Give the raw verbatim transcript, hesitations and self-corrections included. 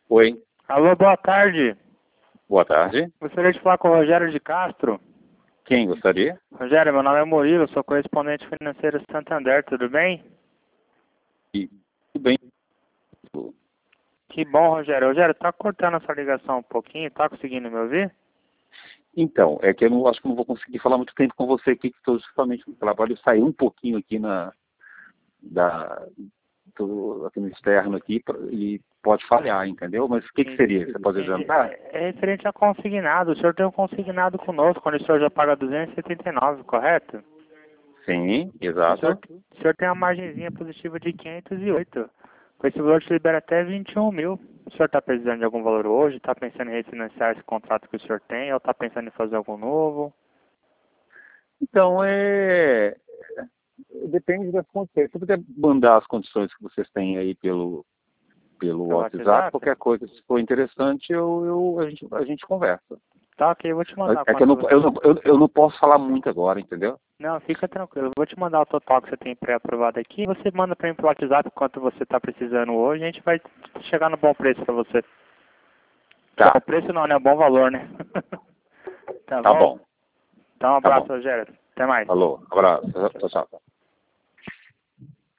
Oi, Alô, boa tarde. boa tarde. Gostaria de falar com o Rogério de Castro. Quem gostaria? Rogério, meu nome é Murilo, sou correspondente financeiro Santander, tudo bem? E, tudo bem. Que bom, Rogério. Rogério, tá cortando essa ligação um pouquinho, tá conseguindo me ouvir? Então, é que eu não, acho que não vou conseguir falar muito tempo com você aqui, que estou justamente no trabalho. Eu saí um pouquinho aqui na, da, do, aqui no externo aqui pra- e pode falhar, entendeu? Mas o que, que seria? Você pode adiantar? É, é referente a consignado. O senhor tem um consignado conosco, quando o senhor já paga duzentos e setenta e nove, correto? Sim, O senhor, exato. o senhor tem uma margenzinha positiva de quinhentos e oito. Com esse valor te libera até vinte e um mil. O senhor está precisando de algum valor hoje? Está pensando em refinanciar esse contrato que o senhor tem? Ou está pensando em fazer algo novo? Então, é, depende das condições. Se você puder mandar as condições que vocês têm aí pelo, pelo Pelo WhatsApp, WhatsApp? qualquer coisa, se for interessante, eu, eu, a, gente, a gente conversa. Tá, ok, eu vou te mandar É que eu quanto não, você... eu, não, eu, eu não posso falar muito agora, entendeu? Não, fica tranquilo. Eu vou te mandar o total que você tem pré-aprovado aqui. Você manda para mim pelo WhatsApp quanto você está precisando hoje. A gente vai chegar no bom preço para você. Bom Tá, preço não, né? Bom valor, né? Tá tá bom? bom, Então um tá abraço, bom. Rogério. Até mais. Falou, abraço, tchau, tchau.